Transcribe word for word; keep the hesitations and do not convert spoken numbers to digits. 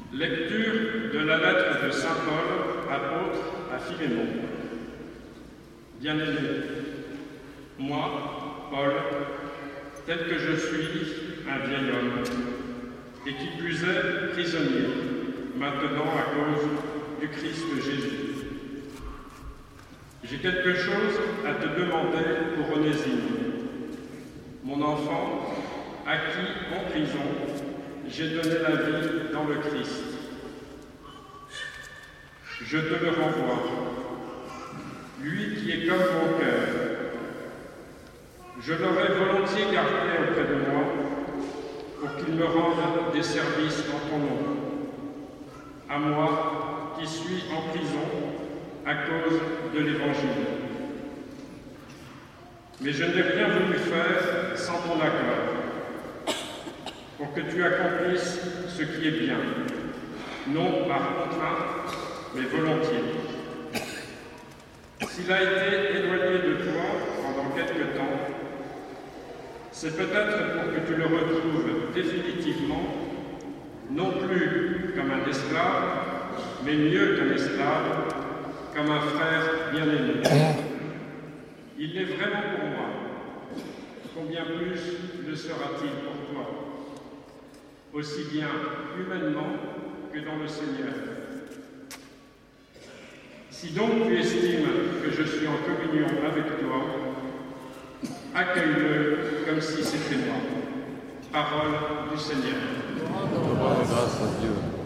Lecture de la lettre de saint Paul, apôtre à Philémon. Bien-aimé, moi, Paul, tel que je suis, un vieil homme, et qui plus est prisonnier, maintenant à cause du Christ Jésus. J'ai quelque chose à te demander pour Onésime, mon enfant, à qui, en prison, j'ai donné la vie dans le Christ. Je te le renvoie, lui qui est comme mon cœur. Je l'aurais volontiers gardé auprès de moi pour qu'il me rende des services en ton nom, à moi qui suis en prison à cause de l'Évangile. Mais je n'ai rien voulu faire sans ton accord, pour que tu accomplisses ce qui est bien, non par contrainte, mais volontiers. S'il a été éloigné de toi pendant quelque temps, c'est peut-être pour que tu le retrouves définitivement, non plus comme un esclave, mais mieux qu'un esclave, comme un frère bien-aimé. Il l'est vraiment pour moi. Combien plus le sera-t-il pour toi, aussi bien humainement que dans le Seigneur. Si donc tu estimes que je suis en communion avec toi, accueille-le comme si c'était moi. Parole du Seigneur. Grâce à Dieu.